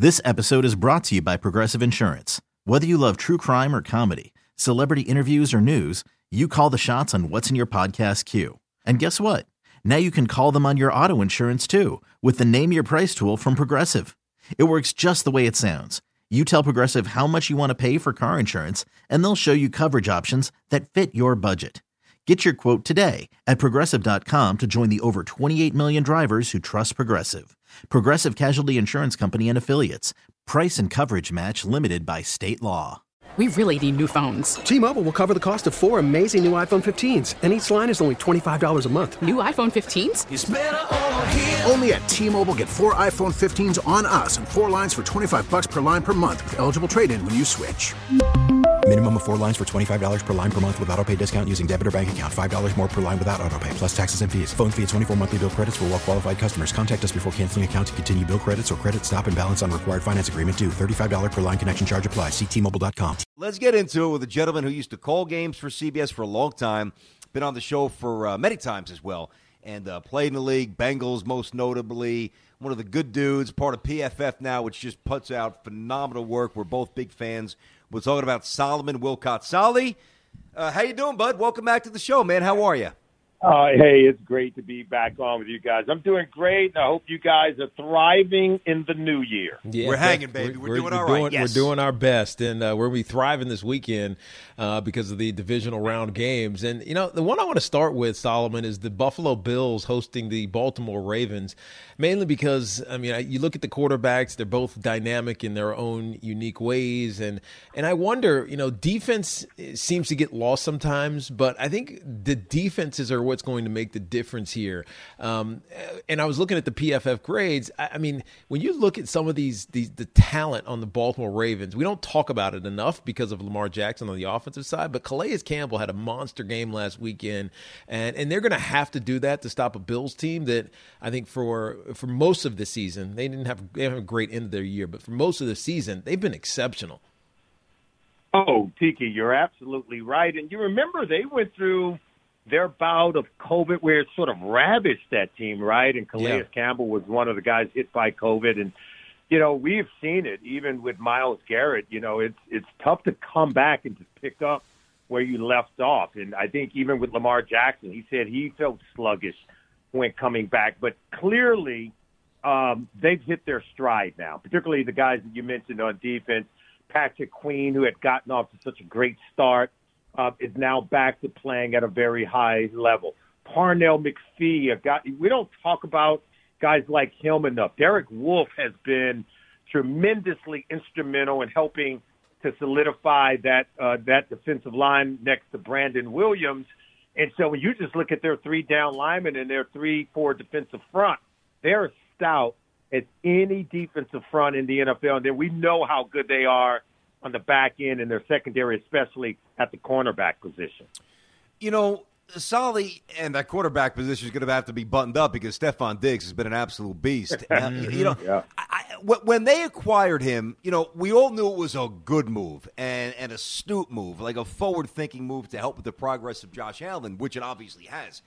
This episode is brought to you by Progressive Insurance. Whether you love true crime or comedy, celebrity interviews or news, you call the shots on what's in your podcast queue. And guess what? Now you can call them on your auto insurance too with the Name Your Price tool from Progressive. It works just the way it sounds. You tell Progressive how much you want to pay for car insurance, and they'll show you coverage options that fit your budget. Get your quote today at Progressive.com to join the over 28 million drivers who trust Progressive. Progressive Casualty Insurance Company and Affiliates. Price and coverage match limited by state law. We really need new phones. T-Mobile will cover the cost of 4 amazing new iPhone 15s, and each line is only $25 a month. New iPhone 15s? It's better over here. Only at T-Mobile, get 4 iPhone 15s on us and 4 lines for $25 per line per month with eligible trade-in when you switch. Minimum of 4 lines for $25 per line per month with autopay discount using debit or bank account. $5 more per line without autopay, plus taxes and fees. Phone fee at 24 monthly bill credits for well-qualified customers. Contact us before canceling account to continue bill credits or credit stop and balance on required finance agreement due. $35 per line connection charge applies. See T-Mobile.com. Let's get into it with a gentleman who used to call games for CBS for a long time. Been on the show for many times as well. And played in the league, Bengals most notably. One of the good dudes, part of PFF now, which just puts out phenomenal work. We're both big fans. We're talking about Solomon Wilcott. Solly, how you doing, bud? Welcome back to the show, man. How are you? Hey, it's great to be back on with you guys. I'm doing great, and I hope you guys are thriving in the new year. Yeah, we're hanging, baby. We're doing all right. Yes. We're doing our best, and we're going to be thriving this weekend because of the divisional round games. And, you know, the one I want to start with, Solomon, is the Buffalo Bills hosting the Baltimore Ravens, mainly because, I mean, you look at the quarterbacks, they're both dynamic in their own unique ways. And I wonder, you know, defense seems to get lost sometimes, but I think the defenses are what's going to make the difference here. And I was looking at the PFF grades. I mean, when you look at some of the talent on the Baltimore Ravens, we don't talk about it enough because of Lamar Jackson on the offensive side, but Calais Campbell had a monster game last weekend, and they're going to have to do that to stop a Bills team that I think for most of the season, they haven't a great end of their year, but for most of the season, they've been exceptional. Oh, Tiki, you're absolutely right. And you remember they went through their bout of COVID where it sort of ravaged that team, right? And Calais Campbell was one of the guys hit by COVID. And, you know, we've seen it even with Myles Garrett. You know, it's tough to come back and to pick up where you left off. And I think even with Lamar Jackson, he said he felt sluggish when coming back. But clearly they've hit their stride now, particularly the guys that you mentioned on defense. Patrick Queen, who had gotten off to such a great start, is now back to playing at a very high level. Parnell McPhee, a guy, we don't talk about guys like him enough. Derek Wolfe has been tremendously instrumental in helping to solidify that defensive line next to Brandon Williams. And so when you just look at their 3 down linemen and their 3-4 defensive front, they're as stout as any defensive front in the NFL. And then we know how good they are on the back end and their secondary, especially at the cornerback position. You know, Solly and that quarterback position is going to have to be buttoned up because Stephon Diggs has been an absolute beast. You know, when they acquired him, you know, we all knew it was a good move and an astute move, like a forward-thinking move to help with the progress of Josh Allen, which it obviously has.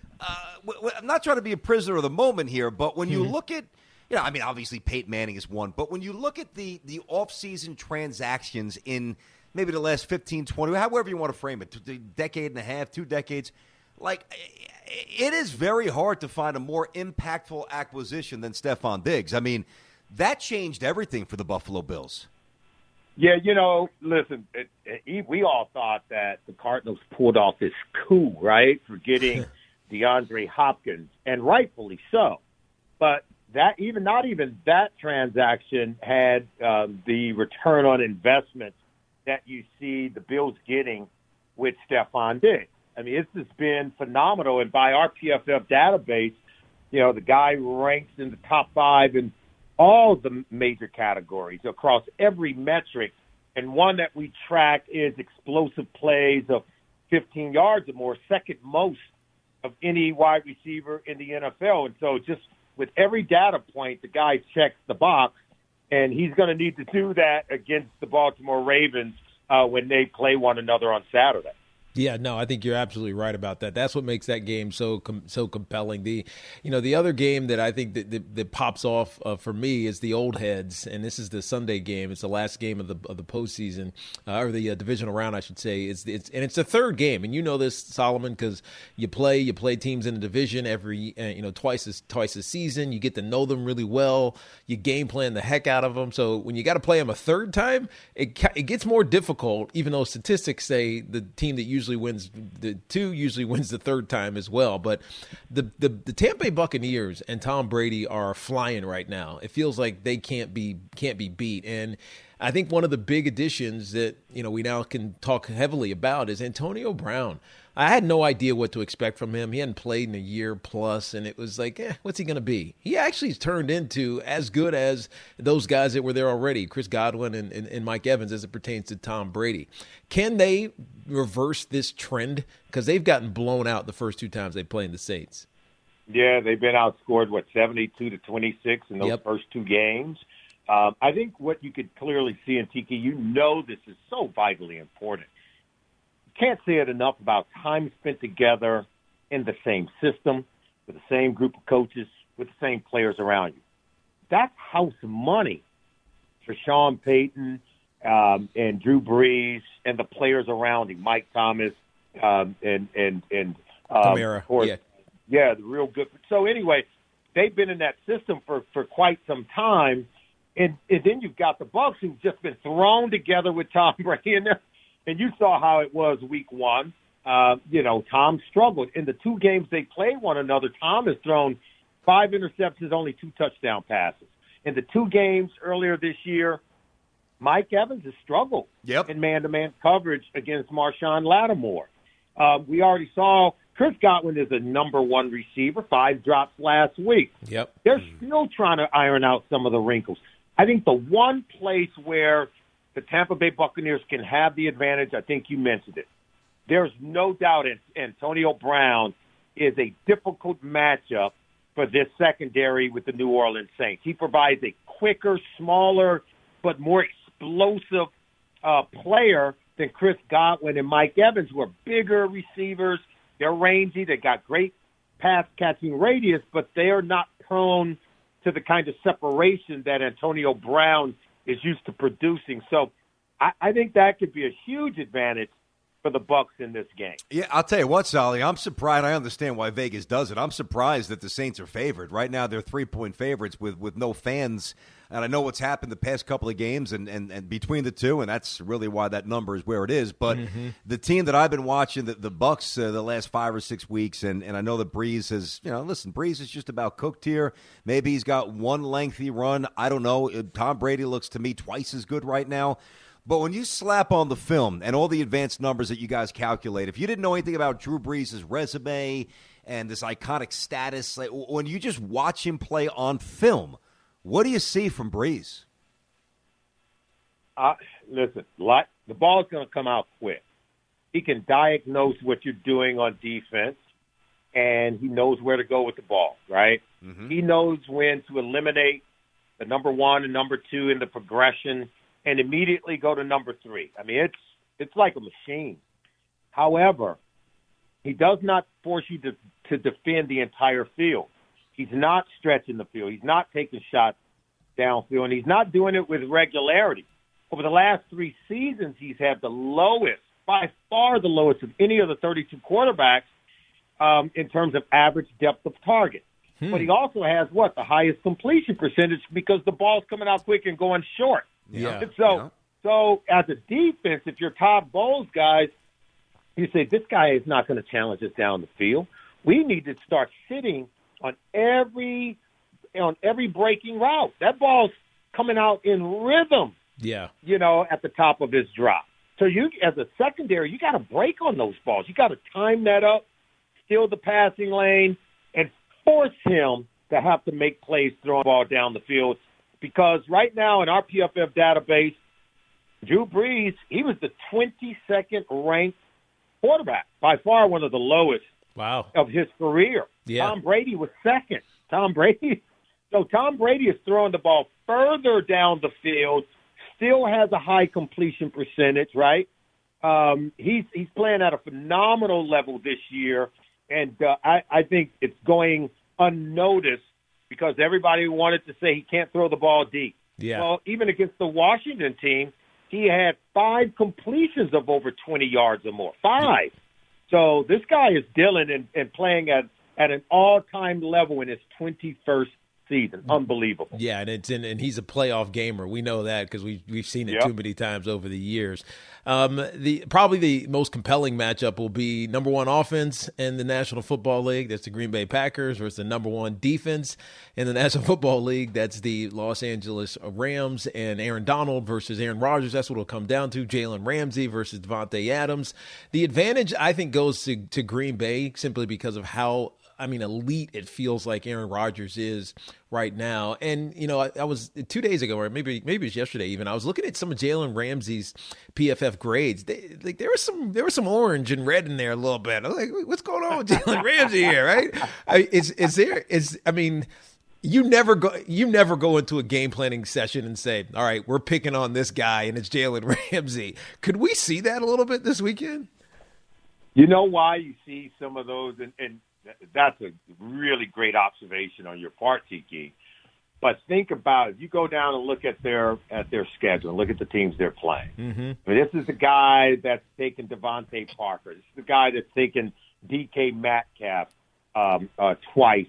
I'm not trying to be a prisoner of the moment here, but when you look at, you know, I mean, obviously Peyton Manning is one, but when you look at the off-season transactions in maybe the last 15, 20, however you want to frame it, a decade and a half, 2 decades, like, it is very hard to find a more impactful acquisition than Stephon Diggs. I mean, that changed everything for the Buffalo Bills. Yeah, you know, listen, we all thought that the Cardinals pulled off this coup, right, for getting DeAndre Hopkins, and rightfully so. But that not even that transaction had the return on investment that you see the Bills getting with Stephon Diggs. I mean, it's just been phenomenal. And by our PFF database, you know, the guy ranks in the top 5 in all the major categories across every metric. And one that we track is explosive plays of 15 yards or more, second most of any wide receiver in the NFL. And so just with every data point, the guy checks the box, and he's going to need to do that against the Baltimore Ravens when they play one another on Saturday. Yeah, no, I think you're absolutely right about that. That's what makes that game so compelling. The other game that I think that pops off for me is the old heads, and this is the Sunday game. It's the last game of the postseason or the divisional round, I should say. It's the third game, and you know this, Solomon, because you play teams in the division every twice a season. You get to know them really well. You game plan the heck out of them. So when you got to play them a third time, it gets more difficult. Even though statistics say the team that usually wins the third time as well. But the Tampa Bay Buccaneers and Tom Brady are flying right now. It feels like they can't be beat. And I think one of the big additions that we now can talk heavily about is Antonio Brown. I had no idea what to expect from him. He hadn't played in a year plus, and it was like, what's he going to be? He actually turned into as good as those guys that were there already, Chris Godwin and Mike Evans, as it pertains to Tom Brady. Can they reverse this trend? Because they've gotten blown out the first two times they played in the Saints. Yeah, they've been outscored, 72-26 in those first two games. I think what you could clearly see in Tiki, this is so vitally important. Can't say it enough about time spent together in the same system, with the same group of coaches, with the same players around you. That's house money for Sean Payton and Drew Brees and the players around him, Mike Thomas and Kamara. Of course, the real good. So anyway, they've been in that system for quite some time, and then you've got the Bucs who've just been thrown together with Tom Brady in there. And you saw how it was week one. Tom struggled. In the two games they played one another, Tom has thrown 5 interceptions, only 2 touchdown passes. In the 2 games earlier this year, Mike Evans has struggled in man-to-man coverage against Marshawn Lattimore. We already saw Chris Godwin is a number 1 receiver, 5 drops last week. They're still trying to iron out some of the wrinkles. I think the one place where the Tampa Bay Buccaneers can have the advantage, I think you mentioned it. There's no doubt Antonio Brown is a difficult matchup for this secondary with the New Orleans Saints. He provides a quicker, smaller, but more explosive player than Chris Godwin and Mike Evans, who are bigger receivers. They're rangy. They got great pass-catching radius, but they are not prone to the kind of separation that Antonio Brown is used to producing. So I think that could be a huge advantage for the Bucs in this game. Yeah, I'll tell you what, Solly, I'm surprised. I understand why Vegas does it. I'm surprised that the Saints are favored. Right now they're 3-point favorites with no fans. And I know what's happened the past couple of games and between the two, and that's really why that number is where it is. But the team that I've been watching, the Bucs, the last 5 or 6 weeks, and I know that Breeze has, Breeze is just about cooked here. Maybe he's got one lengthy run. I don't know. Tom Brady looks to me twice as good right now. But when you slap on the film and all the advanced numbers that you guys calculate, if you didn't know anything about Drew Brees' resume and this iconic status, like, when you just watch him play on film, what do you see from Brees? Listen, the ball's going to come out quick. He can diagnose what you're doing on defense, and he knows where to go with the ball, right? He knows when to eliminate the number 1 and number 2 in the progression and immediately go to number 3. I mean, it's like a machine. However, he does not force you to defend the entire field. He's not stretching the field. He's not taking shots downfield, and he's not doing it with regularity. Over the last 3 seasons, he's had the lowest, by far the lowest of any of the 32 quarterbacks in terms of average depth of target. But he also has, the highest completion percentage because the ball's coming out quick and going short. So as a defense, if you're Todd Bowles guys, you say, this guy is not going to challenge us down the field. We need to start sitting on every breaking route. That ball's coming out in rhythm, at the top of his drop. So you, as a secondary, you got to break on those balls. You got to time that up, steal the passing lane, and force him to have to make plays throwing the ball down the field. Because right now in our PFF database, Drew Brees, he was the 22nd ranked quarterback, by far one of the lowest of his career. Tom Brady was second. Tom Brady is throwing the ball further down the field, still has a high completion percentage, right? He's playing at a phenomenal level this year, and I think it's going unnoticed because everybody wanted to say he can't throw the ball deep. Yeah. Well, even against the Washington team, he had 5 completions of over 20 yards or more. 5. So this guy is dealing and playing at an all-time level in his 21st season. Unbelievable. Yeah, and he's a playoff gamer. We know that because we've seen it too many times over the years. Probably the most compelling matchup will be number 1 offense in the National Football League. That's the Green Bay Packers versus the number 1 defense in the National Football League. That's the Los Angeles Rams, and Aaron Donald versus Aaron Rodgers. That's what it'll come down to. Jalen Ramsey versus Devontae Adams. The advantage, I think, goes to Green Bay simply because of how elite it feels like Aaron Rodgers is right now. And, I was 2 days ago, or maybe it was yesterday even, I was looking at some of Jalen Ramsey's PFF grades. There was some orange and red in there a little bit. I was like, what's going on with Jalen Ramsey here, right? You never go into a game planning session and say, all right, we're picking on this guy and it's Jalen Ramsey. Could we see that a little bit this weekend? You know why you see some of those, and that's a really great observation on your part, Tiki. But think about it. You go down and look at their schedule and look at the teams they're playing. Mm-hmm. This is the guy that's taken Devontae Parker. This is the guy that's taken DK Metcalf twice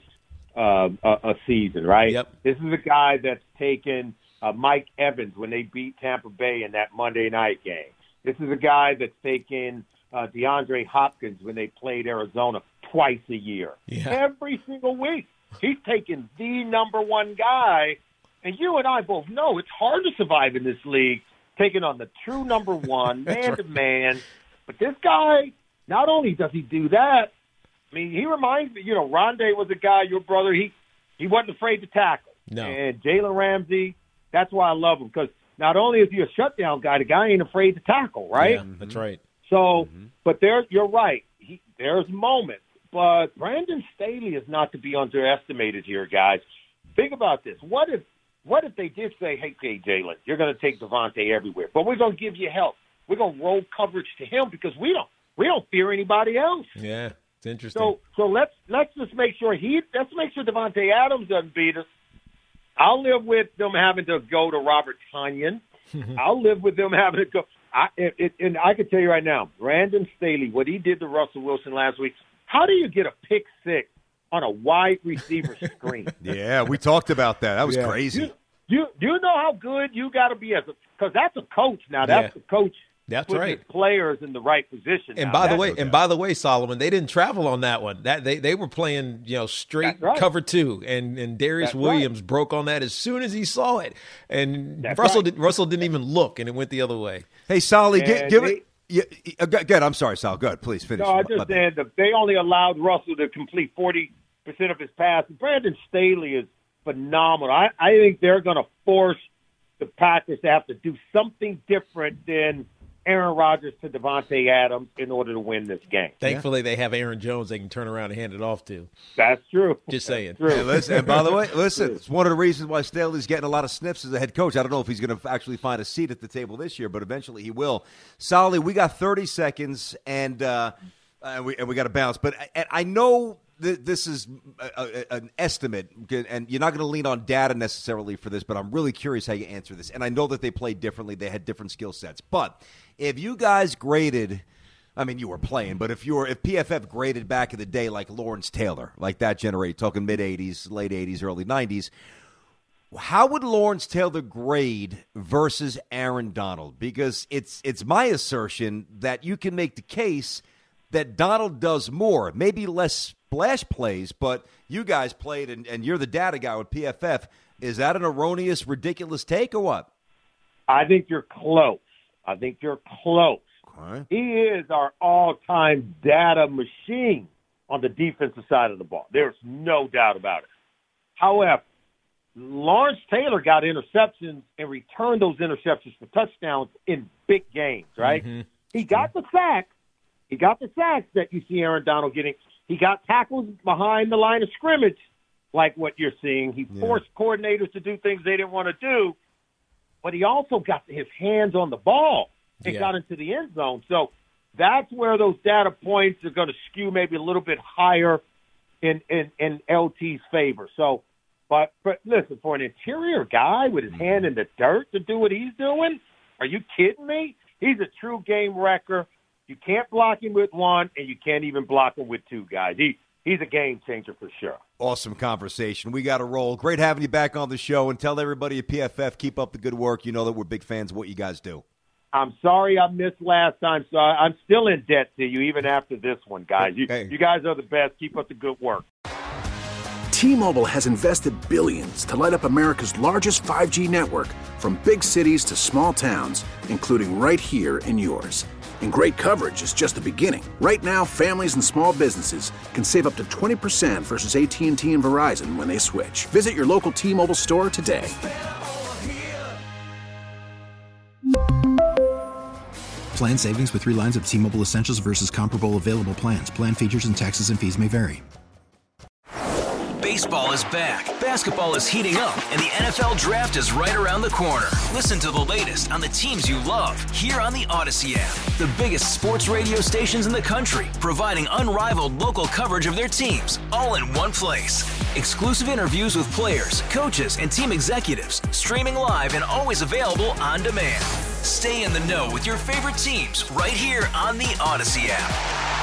a season, right? Yep. This is a guy that's taken Mike Evans when they beat Tampa Bay in that Monday night game. This is a guy that's taken DeAndre Hopkins when they played Arizona twice a year. Yeah. Every single week. He's taking the number 1 guy, and you and I both know it's hard to survive in this league taking on the true number 1, man-to-man. But this guy, not only does he do that, he reminds me, Rondé was a guy, your brother, he wasn't afraid to tackle. No. And Jalen Ramsey, that's why I love him, because not only is he a shutdown guy, the guy ain't afraid to tackle, right? Yeah, that's right. So, but you're right. There's moments. But Brandon Staley is not to be underestimated here, guys. Think about this. What if they did say, hey, Jalen, you're going to take Devontae everywhere, but we're going to give you help. We're going to roll coverage to him because we don't fear anybody else. Yeah, it's interesting. So let's just make sure Devontae Adams doesn't beat us. I'll live with them having to go to Robert Tonyan. I'll live with them having to go. And I can tell you right now, Brandon Staley, what he did to Russell Wilson last week, how do you get a pick 6 on a wide receiver screen? Yeah, we talked about that. That was crazy. You know how good you got to be because that's a coach now. That's a coach. That's putting right. His players in the right position. And now. by the way, Solomon, they didn't travel on that one. That they were playing, straight cover 2, and Darius Williams broke on that as soon as he saw it, and Russell didn't even look, and it went the other way. Hey, Solly, give it. Yeah, good. I'm sorry, Sal. Good. Please finish. No, I just said that they only allowed Russell to complete 40% of his passes. Brandon Staley is phenomenal. I think they're going to force the Packers to have to do something different than Aaron Rodgers to Devontae Adams in order to win this game. Thankfully, they have Aaron Jones they can turn around and hand it off to. That's true. Just saying. True. Hey, listen, and by the way, it's one of the reasons why Staley's getting a lot of sniffs as a head coach. I don't know if he's going to actually find a seat at the table this year, but eventually he will. Solly, we got 30 seconds, and we got to bounce. But I know this is an estimate, and you're not going to lean on data necessarily for this, but I'm really curious how you answer this. And I know that they played differently. They had different skill sets. But if you guys graded – you were playing, but if PFF graded back in the day like Lawrence Taylor, like that generation, talking mid-'80s, late 80s, early 90s, how would Lawrence Taylor grade versus Aaron Donald? Because it's my assertion that you can make the case that Donald does more, maybe less splash plays, but you guys played, and you're the data guy with PFF. Is that an erroneous, ridiculous take or what? I think you're close. Okay. He is our all-time data machine on the defensive side of the ball. There's no doubt about it. However, Lawrence Taylor got interceptions and returned those interceptions for touchdowns in big games, right? Mm-hmm. He got the sacks. That you see Aaron Donald getting. He got tackles behind the line of scrimmage like what you're seeing. He forced coordinators to do things they didn't want to do, but he also got his hands on the ball. and got into the end zone. So that's where those data points are going to skew maybe a little bit higher in LT's favor. So, but listen, for an interior guy with his hand in the dirt to do what he's doing, are you kidding me? He's a true game wrecker. You can't block him with one, and you can't even block him with two guys. He's a game changer for sure. Awesome conversation. We got to roll. Great having you back on the show, and tell everybody at PFF, keep up the good work. You know that we're big fans of what you guys do. I'm sorry I missed last time, so I'm still in debt to you even after this one, guys. You guys are the best. Keep up the good work. T-Mobile has invested billions to light up America's largest 5G network, from big cities to small towns, including right here in yours. And great coverage is just the beginning. Right now, families and small businesses can save up to 20% versus AT&T and Verizon when they switch. Visit your local T-Mobile store today. Plan savings with 3 lines of T-Mobile Essentials versus comparable available plans. Plan features and taxes and fees may vary. Baseball is back, basketball is heating up, and the NFL Draft is right around the corner. Listen to the latest on the teams you love here on the Odyssey app. The biggest sports radio stations in the country, providing unrivaled local coverage of their teams, all in one place. Exclusive interviews with players, coaches, and team executives, streaming live and always available on demand. Stay in the know with your favorite teams right here on the Odyssey app.